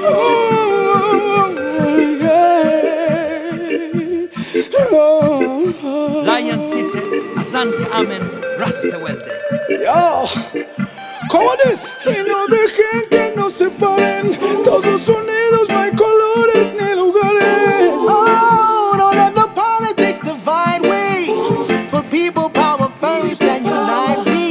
Oh, yeah. Lion City, Asante Amen, Rasta Welde. Yo, ¿cómo es? Y no dejen que nos separen. Todos unidos, no hay colores ni lugares. Oh, don't let the politics divide we. Put people power first and unite we.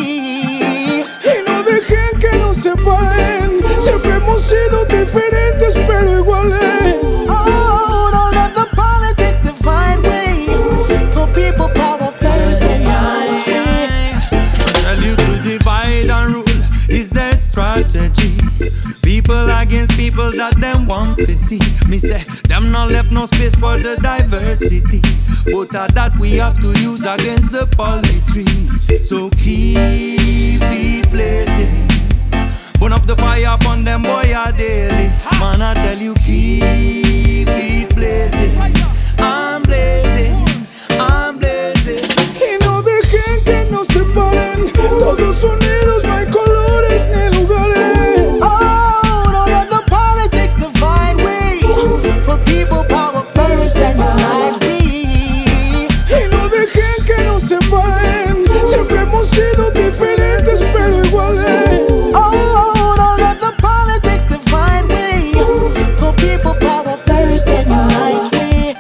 Y no dejen que nos separen. Siempre hemos sido diferentes pero iguales. Oh, don't let the politics divide we. Put people power first and unite we. Tell you to divide and rule is their strategy. People against people that them want to see. Me say them not left no space for the diversity. But that we have to use against the politics. So keep it blazing. Burn up the fire upon them boy a daily. Man I tell you keep it blazing. I'm blazing, I'm blazing. Y no dejen que nos separen. Todos unidos, no hay colores ni lugares. Oh, don't let the politics divide we. Put people power first and unite we. Y no dejen que nos separen. Siempre hemos sido diferentes pero iguales. Oh, don't let the politics divide we. Put people power first and unite we.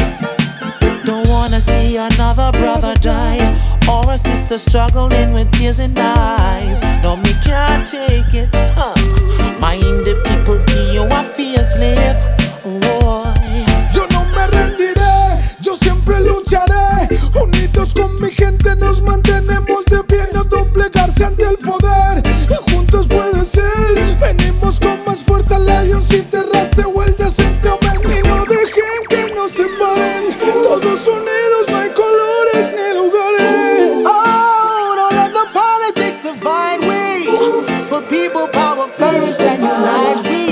Don't wanna see another brother die or a sister struggling with tears in eyes. No, me can't take it. Mind the people, give you a fierce live. Yo no me rendiré, yo siempre lucharé. Unidos con mi gente nos mantenemos de pie, no doblegarse ante el poder. Y juntos puede ser, venimos con más fuerza. Lion City, Rasta Welde, Asante Amen. Y no dejen que nos separen. Todos unidos, no hay colores ni lugares. Oh, don't let the politics divide we. Put people power first and unite we.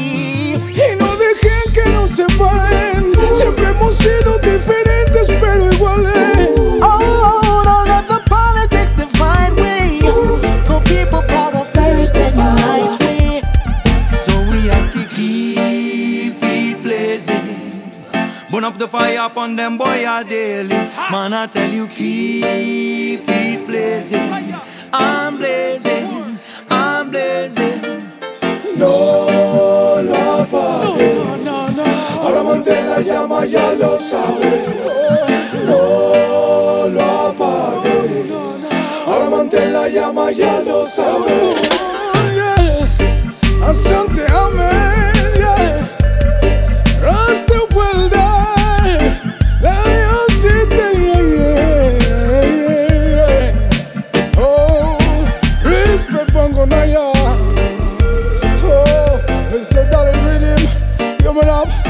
Y no dejen que nos separen. Siempre hemos sido diferentes pero iguales. Oh, don't let the politics divide we. Put people power first and unite we. So we have to keep it blazing. Burn up the fire upon them boy a daily. Man I tell you keep it blazing. I'm blazing, I'm blazing. No la apagues. Ahora mantén la llama, ya lo sabes. No lo apagues. Ahora mantén la llama, ya lo sabes. Asante Amen, yeah. Rasta Welde, Lion City, yeah. Oh, respect Bongo Naya. Oh, Mr. Darren Rhythm, you me love.